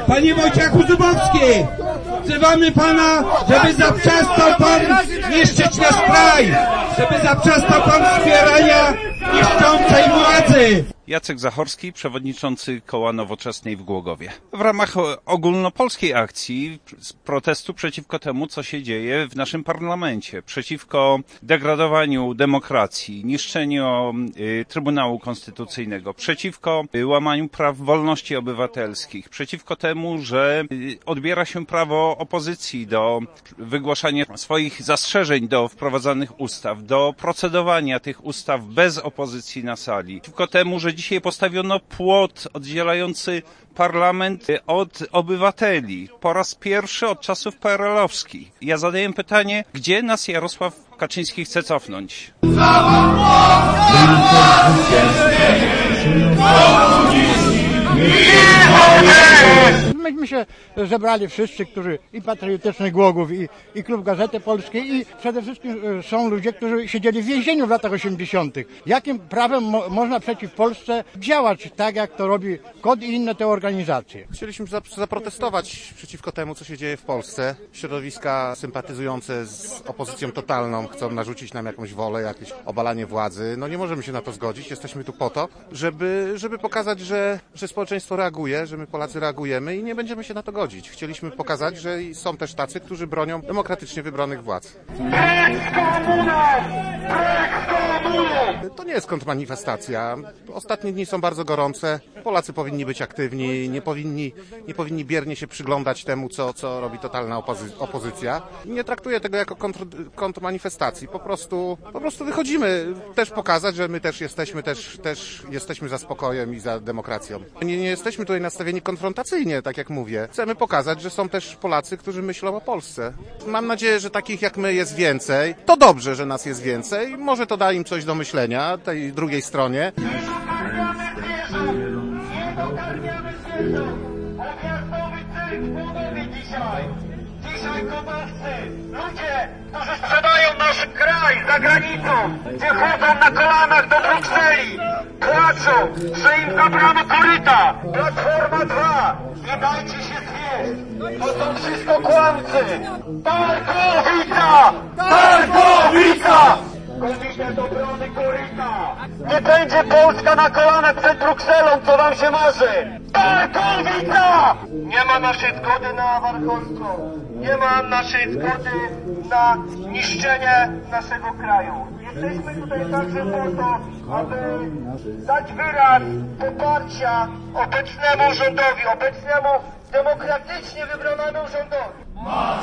Panie Wojciechu Zubowski, wzywamy pana, żeby zaprzestał pan niszczyć nasz kraj, żeby zaprzestał pan wspierania niszczącej władzy. Jacek Zachorski, przewodniczący Koła Nowoczesnej w Głogowie. W ramach ogólnopolskiej akcji protestu przeciwko temu, co się dzieje w naszym parlamencie, przeciwko degradowaniu demokracji, niszczeniu Trybunału Konstytucyjnego, przeciwko łamaniu praw wolności obywatelskich, przeciwko temu, że odbiera się prawo opozycji do wygłaszania swoich zastrzeżeń do wprowadzanych ustaw, do procedowania tych ustaw bez opozycji na sali, przeciwko temu, że dzisiaj postawiono płot oddzielający parlament od obywateli. Po raz pierwszy od czasów PRL-owskich. Ja zadaję pytanie, gdzie nas Jarosław Kaczyński chce cofnąć? Myśmy się zebrali wszyscy, którzy i Patriotyczny Głogów, i Klub Gazety Polskiej, i przede wszystkim są ludzie, którzy siedzieli w więzieniu w latach 80. Jakim prawem można przeciw Polsce działać tak, jak to robi KOD i inne te organizacje? Chcieliśmy zaprotestować przeciwko temu, co się dzieje w Polsce. Środowiska sympatyzujące z opozycją totalną chcą narzucić nam jakąś wolę, jakieś obalanie władzy. No nie możemy się na to zgodzić. Jesteśmy tu po to, żeby pokazać, że społeczeństwo reaguje, że my Polacy reagujemy i nie będziemy się na to godzić. Chcieliśmy pokazać, że są też tacy, którzy bronią demokratycznie wybranych władz. To nie jest kontrmanifestacja. Ostatnie dni są bardzo gorące. Polacy powinni być aktywni, nie powinni biernie się przyglądać temu, co robi totalna opozycja. Nie traktuję tego jako kontrmanifestacji. Po prostu wychodzimy też pokazać, że my też jesteśmy za spokojem i za demokracją. Nie jesteśmy tutaj nastawieni konfrontacyjnie, tak jak mówię. Chcemy pokazać, że są też Polacy, którzy myślą o Polsce. Mam nadzieję, że takich jak my jest więcej. To dobrze, że nas jest więcej. Może to da im coś do myślenia, tej drugiej stronie. Dzisiaj gotowcy, ludzie, którzy sprzedają nasz kraj za granicą, gdzie chodzą na kolanach do Brukseli, płaczą, że im zabrano koryta. Platforma 2, nie dajcie się zwieść. To są wszystko kłamcy. Targowica! Targowica! Komitet Obrony Koryta! Nie będzie Polska na kolanach przed Brukselą, co wam się marzy! Targowica! Nie ma naszej zgody na warchowstwo. Nie ma naszej zgody na niszczenie naszego kraju. Jesteśmy tutaj także po to, aby dać wyraz poparcia obecnemu rządowi, obecnemu demokratycznie wybranemu rządowi.